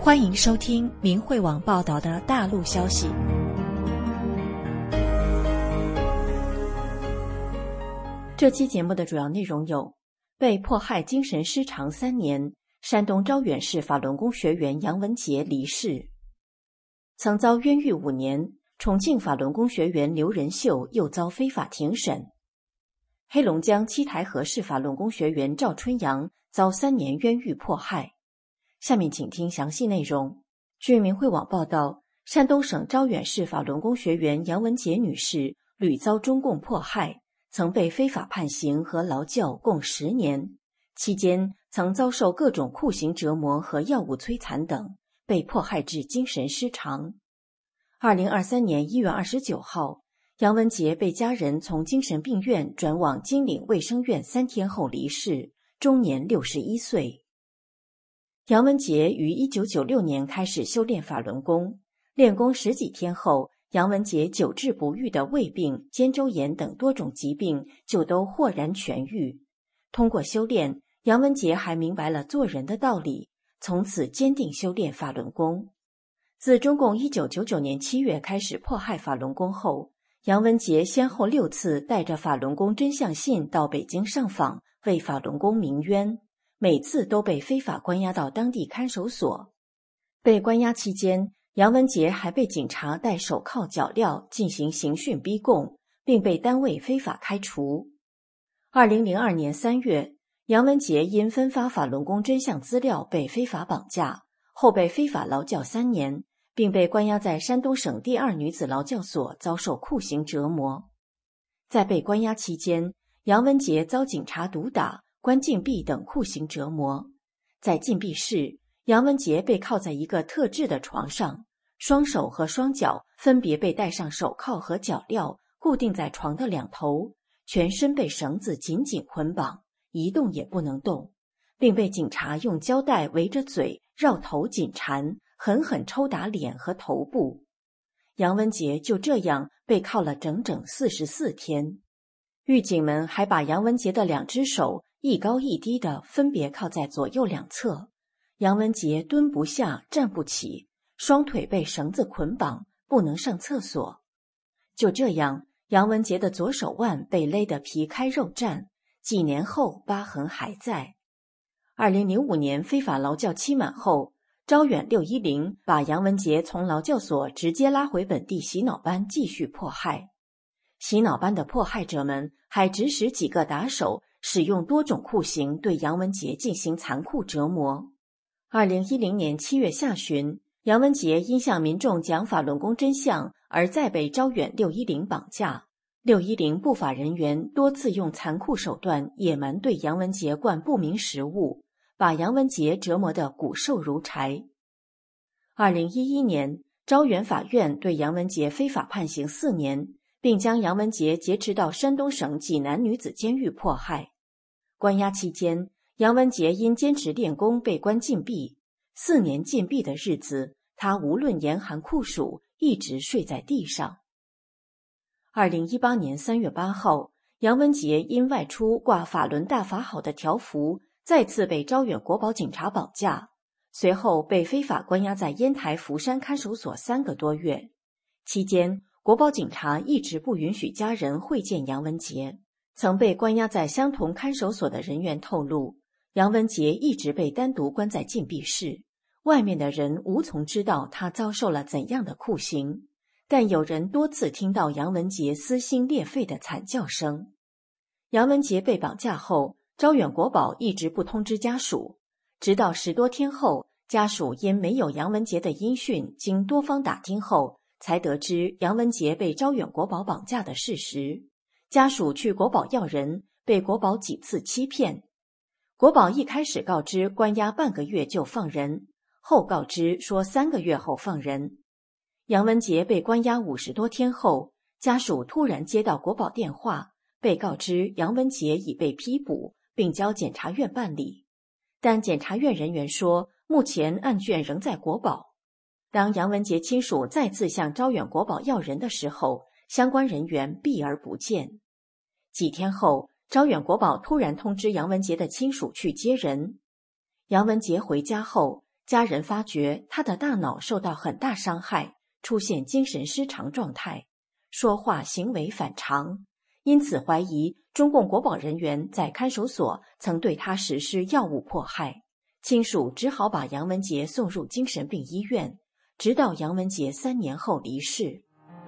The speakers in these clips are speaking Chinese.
欢迎收听明慧网报道的大陆消息。这期节目的主要内容有：被迫害精神失常3年，山东招远市法轮功学员杨文杰离世；曾遭冤狱5年，重庆法轮功学员刘仁秀又遭非法庭审；黑龙江七台河市法轮功学员赵春阳遭3年冤狱迫害。下面请听详细内容。据明慧网报道，山东省招远市法轮功学员杨文杰女士屡遭中共迫害，曾被非法判刑和劳教共10年，期间曾遭受各种酷刑折磨和药物摧残等，被迫害致精神失常。2023年1月29号，杨文杰被家人从精神病院转往金陵卫生院3天后离世，终年61岁。杨文杰于1996年开始修炼法轮功，练功10几天后，杨文杰久治不愈的胃病、肩周炎等多种疾病就都豁然痊愈。通过修炼，杨文杰还明白了做人的道理，从此坚定修炼法轮功。自中共1999年7月开始迫害法轮功后，杨文杰先后6次带着法轮功真相信到北京上访，为法轮功鸣冤，每次都被非法关押到当地看守所。被关押期间，杨文杰还被警察戴手铐脚镣进行刑讯逼供，并被单位非法开除。2002年3月，杨文杰因分发法轮功真相资料被非法绑架，后被非法劳教3年，并被关押在山东省第2女子劳教所遭受酷刑折磨。在被关押期间，杨文杰遭警察毒打、关禁闭等酷刑折磨。在禁闭室，杨文杰被铐在一个特制的床上，双手和双脚分别被戴上手铐和脚镣，固定在床的2头，全身被绳子紧紧捆绑，一动也不能动，并被警察用胶带围着嘴，绕头紧缠，狠狠抽打脸和头部。杨文杰就这样被铐了整整44天。狱警们还把杨文杰的2只手一高一低的分别铐在左右2侧，杨文杰蹲不下，站不起，双腿被绳子捆绑，不能上厕所。就这样，杨文杰的左手腕被勒得皮开肉绽，几年后疤痕还在。2005年非法劳教期满后，招远610把杨文杰从劳教所直接拉回本地洗脑班继续迫害。洗脑班的迫害者们还指使几个打手使用多种酷刑对杨文杰进行残酷折磨。2010年7月下旬，杨文杰因向民众讲法轮功真相而再被招远610绑架。610不法人员多次用残酷手段野蛮对杨文杰灌不明食物，把杨文杰折磨得骨瘦如柴。2011年，招远法院对杨文杰非法判刑4年，并将杨文杰劫持到山东省济南女子监狱迫害。关押期间，杨文杰因坚持练功被关禁闭。4年禁闭的日子，他无论严寒酷暑，一直睡在地上。2018年3月8号，杨文杰因外出挂法轮大法好的条幅，再次被招远国保警察绑架，随后被非法关押在烟台福山看守所3个多月。期间，国保警察一直不允许家人会见杨文杰。曾被关押在相同看守所的人员透露，杨文杰一直被单独关在禁闭室，外面的人无从知道他遭受了怎样的酷刑，但有人多次听到杨文杰撕心裂肺的惨叫声。杨文杰被绑架后，招远国保一直不通知家属，直到10多天后，家属因没有杨文杰的音讯，经多方打听后，才得知杨文杰被招远国保绑架的事实。家属去国保要人，被国保几次欺骗。国保一开始告知关押半个月就放人，后告知说3个月后放人。杨文杰被关押50多天后，家属突然接到国保电话，被告知杨文杰已被批捕，并交检察院办理。但检察院人员说，目前案卷仍在国保。当杨文杰亲属再次向招远国保要人的时候，相关人员避而不见。几天后，招远国保突然通知杨文杰的亲属去接人。杨文杰回家后， 家人发觉他的大脑受到很大伤害，出现精神失常状态，说话行为反常，因此怀疑中共国保人员在看守所曾对他实施药物迫害。亲属只好把杨文杰送入精神病医院，直到杨文杰3年后离世。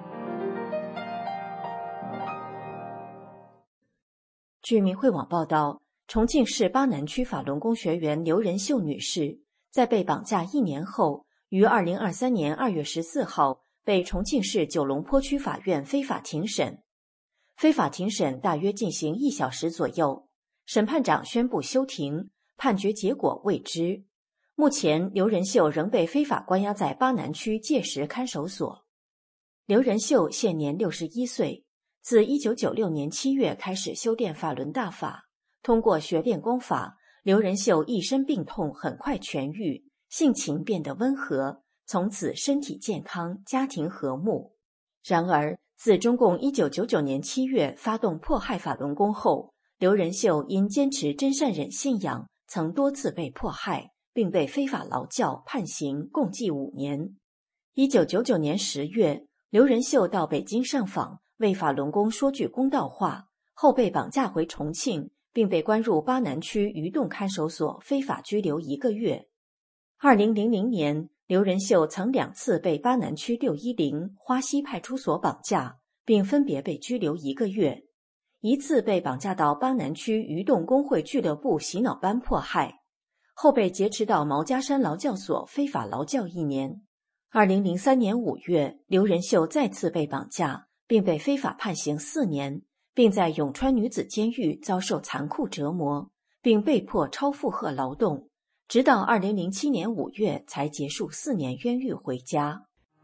据明慧网报道，重庆市巴南区法轮功学员刘仁秀女士在被绑架1年后，于2023年2月14号被重庆市九龙坡区法院非法庭审。非法庭审大约进行1小时左右，审判长宣布休庭，判决结果未知。目前，刘仁秀仍被非法关押在巴南区界石看守所。刘仁秀现年61岁，自1996年7月开始修炼法轮大法。通过学练功法，刘仁秀一身病痛很快痊愈，性情变得温和，从此身体健康，家庭和睦。然而，自中共1999年7月发动迫害法轮功后，刘仁秀因坚持真善忍信仰，曾多次被迫害，并被非法劳教判刑，共计5年。1999年10月，刘仁秀到北京上访，为法轮功说句公道话，后被绑架回重庆，并被关入巴南区鱼洞看守所非法拘留1个月。2000年，刘仁秀曾2次被巴南区610花溪派出所绑架，并分别被拘留1个月。一次被绑架到巴南区鱼洞工会俱乐部洗脑班迫害，后被劫持到毛家山劳教所非法劳教1年。2003年5月，刘仁秀再次被绑架，并被非法判刑4年，并在永川女子监狱遭受残酷折磨，并被迫超负荷劳动，直到2007年5月才结束4年冤狱回家。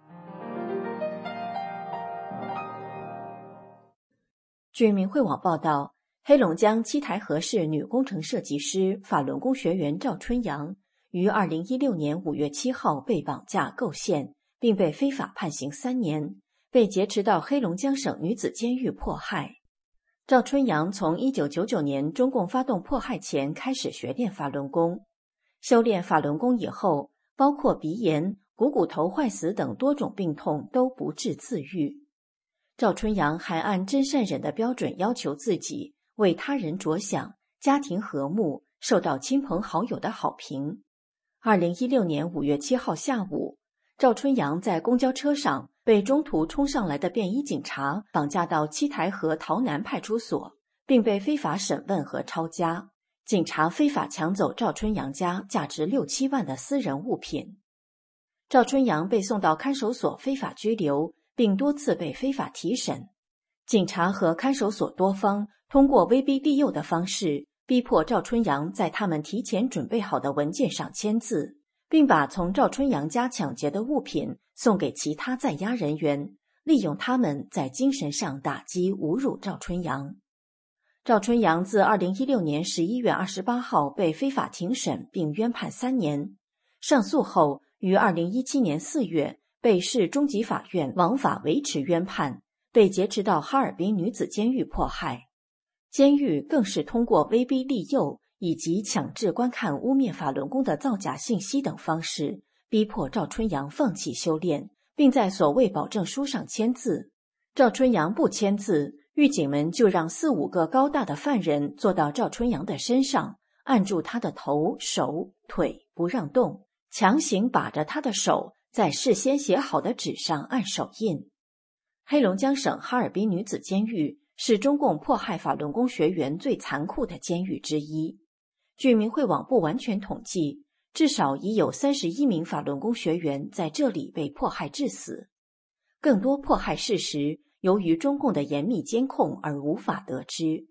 据明慧网报道，黑龙江七台河市女工程设计师法轮功学员赵春阳于2016年5月7号被绑架构陷，并被非法判刑3年，被劫持到黑龙江省女子监狱迫害。赵春阳从1999年中共发动迫害前开始学练法轮功，修炼法轮功以后，包括鼻炎、股头坏死等多种病痛都不治自愈。赵春阳还按真善忍的标准要求自己，为他人着想，家庭和睦，受到亲朋好友的好评。2016年5月7号下午，赵春阳在公交车上被中途冲上来的便衣警察绑架到七台河洮南派出所，并被非法审问和抄家。警察非法抢走赵春阳家价值6、7万的私人物品。赵春阳被送到看守所非法拘留，并多次被非法提审。警察和看守所多方通过威逼利诱的方式，逼迫赵春阳在他们提前准备好的文件上签字，并把从赵春阳家抢劫的物品送给其他在押人员，利用他们在精神上打击侮辱赵春阳。赵春阳自2016年11月28号被非法庭审并冤判3年，上诉后于2017年4月被市中级法院枉法维持冤判，被劫持到哈尔滨女子监狱迫害。监狱更是通过威逼利诱以及强制观看污蔑法轮功的造假信息等方式，逼迫赵春阳放弃修炼，并在所谓保证书上签字。赵春阳不签字，狱警们就让4、5个高大的犯人坐到赵春阳的身上，按住他的头、手、腿不让动，强行把着他的手在事先写好的纸上按手印。黑龙江省哈尔滨女子监狱是中共迫害法轮功学员最残酷的监狱之一。据明慧网不完全统计，至少已有31名法轮功学员在这里被迫害致死。更多迫害事实由于中共的严密监控而无法得知。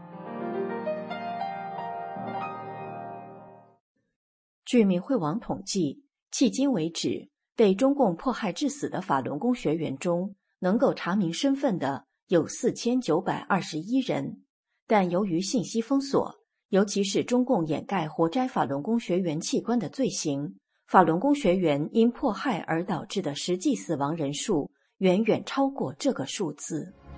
据明慧网统计，迄今为止，被中共迫害致死的法轮功学员中，能够查明身份的有4921人，但由于信息封锁，尤其是中共掩盖活摘法轮功学员器官的罪行，法轮功学员因迫害而导致的实际死亡人数远远超过这个数字。